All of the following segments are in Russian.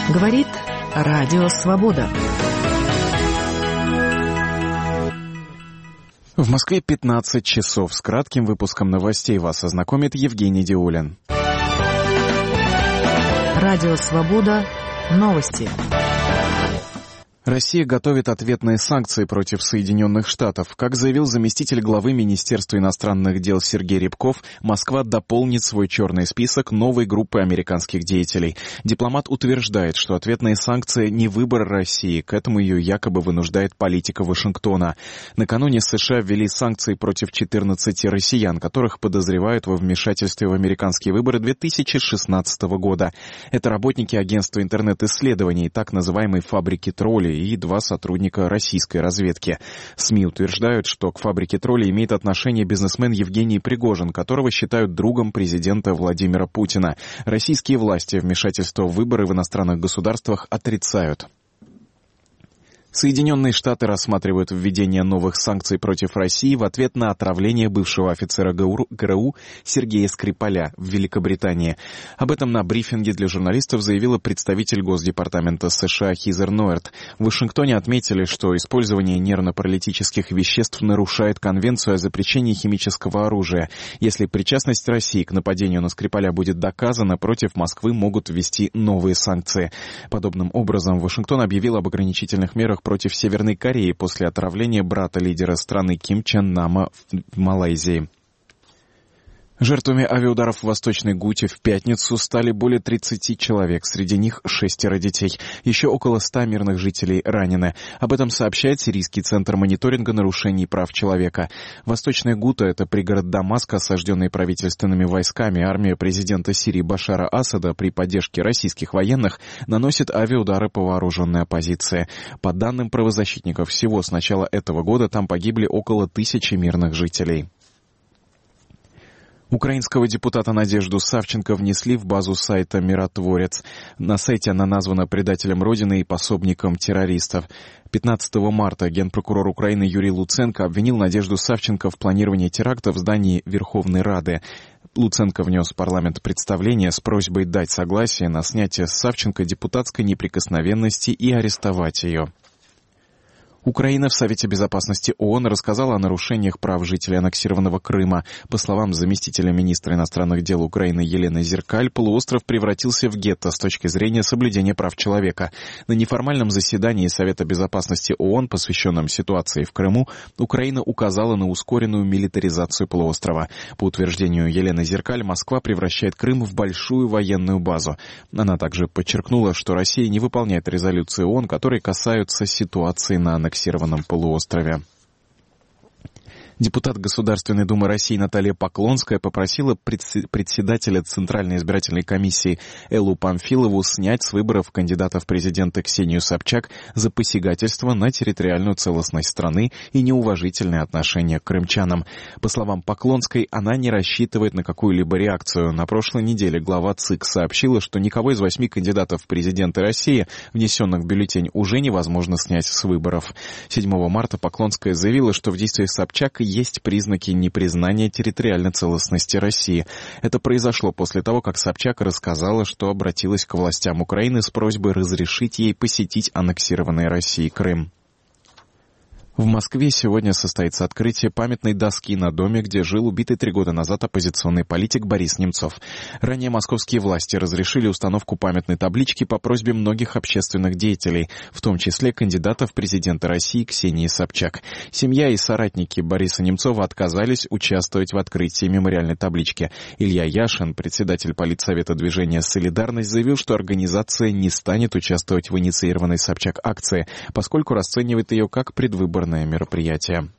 Говорит Радио Свобода. В Москве 15 часов. С кратким выпуском новостей вас ознакомит Евгений Диулин. Радио Свобода. Новости. Россия готовит ответные санкции против Соединенных Штатов. Как заявил заместитель главы Министерства иностранных дел Сергей Рябков, Москва дополнит свой черный список новой группы американских деятелей. Дипломат утверждает, что ответные санкции не выбор России, к этому ее якобы вынуждает политика Вашингтона. Накануне США ввели санкции против 14 россиян, которых подозревают во вмешательстве в американские выборы 2016 года. Это работники агентства интернет-исследований, так называемой «фабрики троллей», и 2 сотрудника российской разведки. СМИ утверждают, что к фабрике троллей имеет отношение бизнесмен Евгений Пригожин, которого считают другом президента Владимира Путина. Российские власти вмешательство в выборы в иностранных государствах отрицают. Соединенные Штаты рассматривают введение новых санкций против России в ответ на отравление бывшего офицера ГРУ Сергея Скрипаля в Великобритании. Об этом на брифинге для журналистов заявила представитель Госдепартамента США Хизер Ноэрт. В Вашингтоне отметили, что использование нервно-паралитических веществ нарушает Конвенцию о запрещении химического оружия. Если причастность России к нападению на Скрипаля будет доказана, против Москвы могут ввести новые санкции. Подобным образом, Вашингтон объявил об ограничительных мерах против Северной Кореи после отравления брата лидера страны Ким Чен Нама в Малайзии. Жертвами авиаударов в Восточной Гуте в пятницу стали более 30 человек, среди них 6 детей. Еще около 100 мирных жителей ранены. Об этом сообщает Сирийский центр мониторинга нарушений прав человека. Восточная Гута — это пригород Дамаска, осажденный правительственными войсками. Армия президента Сирии Башара Асада при поддержке российских военных наносит авиаудары по вооруженной оппозиции. По данным правозащитников, всего с начала этого года там погибли около 1000 мирных жителей. Украинского депутата Надежду Савченко внесли в базу сайта «Миротворец». На сайте она названа предателем Родины и пособником террористов. 15 марта генпрокурор Украины Юрий Луценко обвинил Надежду Савченко в планировании теракта в здании Верховной Рады. Луценко внес в парламент представление с просьбой дать согласие на снятие с Савченко депутатской неприкосновенности и арестовать ее. Украина в Совете Безопасности ООН рассказала о нарушениях прав жителей аннексированного Крыма. По словам заместителя министра иностранных дел Украины Елены Зеркаль, полуостров превратился в гетто с точки зрения соблюдения прав человека. На неформальном заседании Совета Безопасности ООН, посвященном ситуации в Крыму, Украина указала на ускоренную милитаризацию полуострова. По утверждению Елены Зеркаль, Москва превращает Крым в большую военную базу. Она также подчеркнула, что Россия не выполняет резолюции ООН, которые касаются ситуации на аннексированном полуострове. Депутат Государственной Думы России Наталья Поклонская попросила председателя Центральной избирательной комиссии Эллу Памфилову снять с выборов кандидата в президенты Ксению Собчак за посягательство на территориальную целостность страны и неуважительное отношение к крымчанам. По словам Поклонской, она не рассчитывает на какую-либо реакцию. На прошлой неделе глава ЦИК сообщила, что никого из 8 кандидатов в президенты России, внесенных в бюллетень, уже невозможно снять с выборов. 7 марта Поклонская заявила, что в действиях Собчак есть признаки непризнания территориальной целостности России. Это произошло после того, как Собчак рассказала, что обратилась к властям Украины с просьбой разрешить ей посетить аннексированный Россией Крым. В Москве сегодня состоится открытие памятной доски на доме, где жил убитый 3 года назад оппозиционный политик Борис Немцов. Ранее московские власти разрешили установку памятной таблички по просьбе многих общественных деятелей, в том числе кандидата в президенты России Ксении Собчак. Семья и соратники Бориса Немцова отказались участвовать в открытии мемориальной таблички. Илья Яшин, председатель политсовета движения «Солидарность», заявил, что организация не станет участвовать в инициированной Собчак акции, поскольку расценивает ее как предвыборное мероприятие.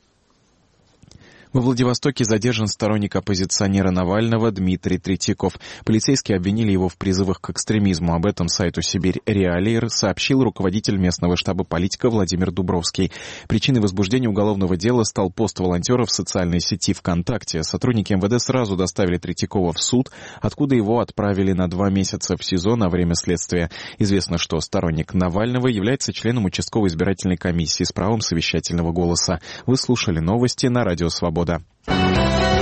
Во Владивостоке задержан сторонник оппозиционера Навального Дмитрий Третьяков. Полицейские обвинили его в призывах к экстремизму. Об этом сайту «Сибирь Реалии» сообщил руководитель местного штаба политика Владимир Дубровский. Причиной возбуждения уголовного дела стал пост волонтера в социальной сети ВКонтакте. Сотрудники МВД сразу доставили Третьякова в суд, откуда его отправили на 2 месяца в СИЗО на время следствия. Известно, что сторонник Навального является членом участковой избирательной комиссии с правом совещательного голоса. Вы слушали новости на Радио Свобода.